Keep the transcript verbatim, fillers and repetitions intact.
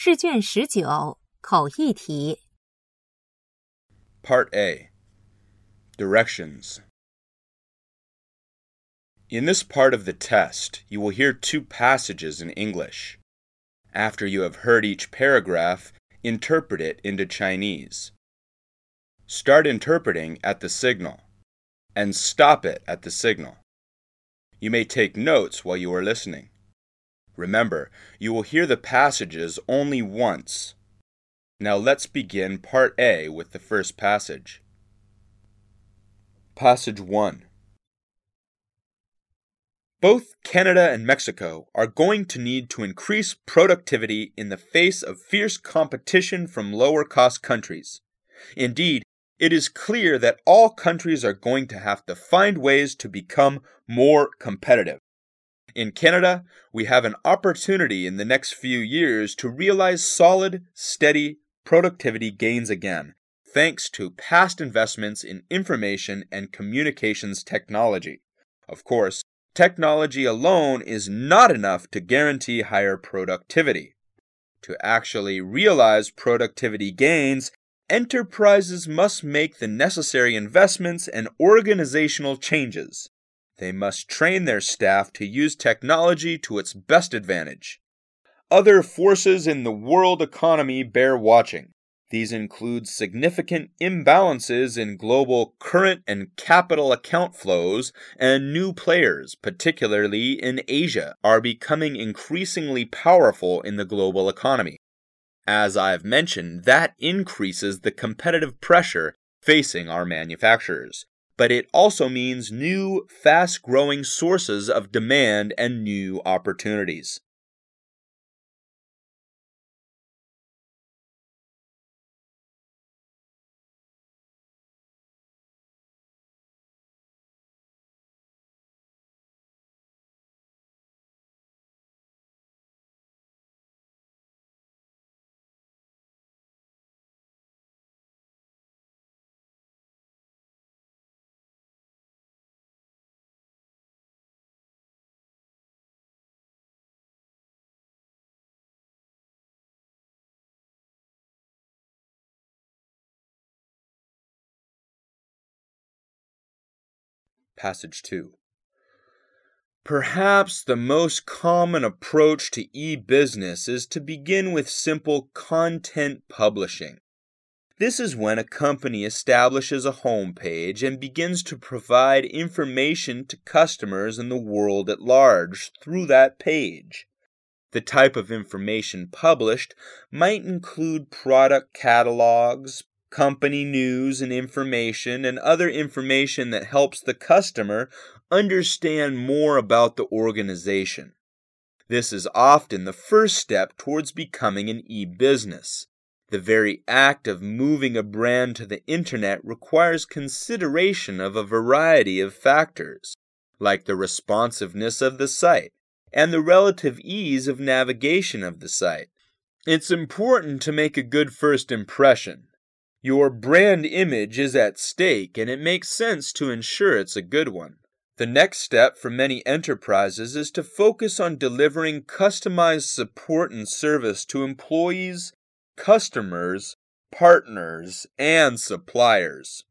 试卷十九口译题 Part A. Directions. In this part of the test, you will hear two passages in English. After you have heard each paragraph, interpret it into Chinese. Start interpreting at the signal, and stop it at the signal. You may take notes while you are listening. Remember, you will hear the passages only once. Now let's begin Part A with the first passage. Passage one. Both Canada and Mexico are going to need to increase productivity in the face of fierce competition from lower-cost countries. Indeed, it is clear that all countries are going to have to find ways to become more competitive. In Canada, we have an opportunity in the next few years to realize solid, steady productivity gains again, thanks to past investments in information and communications technology. Of course, technology alone is not enough to guarantee higher productivity. To actually realize productivity gains, enterprises must make the necessary investments and organizational changes. They must train their staff to use technology to its best advantage. Other forces in the world economy bear watching. These include significant imbalances in global current and capital account flows, and new players, particularly in Asia, are becoming increasingly powerful in the global economy. As I've mentioned, that increases the competitive pressure facing our manufacturers. But it also means new, fast-growing sources of demand and new opportunities. Passage two. Perhaps the most common approach to e-business is to begin with simple content publishing. This is when a company establishes a homepage and begins to provide information to customers in the world at large through that page. The type of information published might include product catalogs, company news and information, and other information that helps the customer understand more about the organization. This is often the first step towards becoming an e-business. The very act of moving a brand to the internet requires consideration of a variety of factors, like the responsiveness of the site and the relative ease of navigation of the site. It's important to make a good first impression. Your brand image is at stake, and it makes sense to ensure it's a good one. The next step for many enterprises is to focus on delivering customized support and service to employees, customers, partners, and suppliers.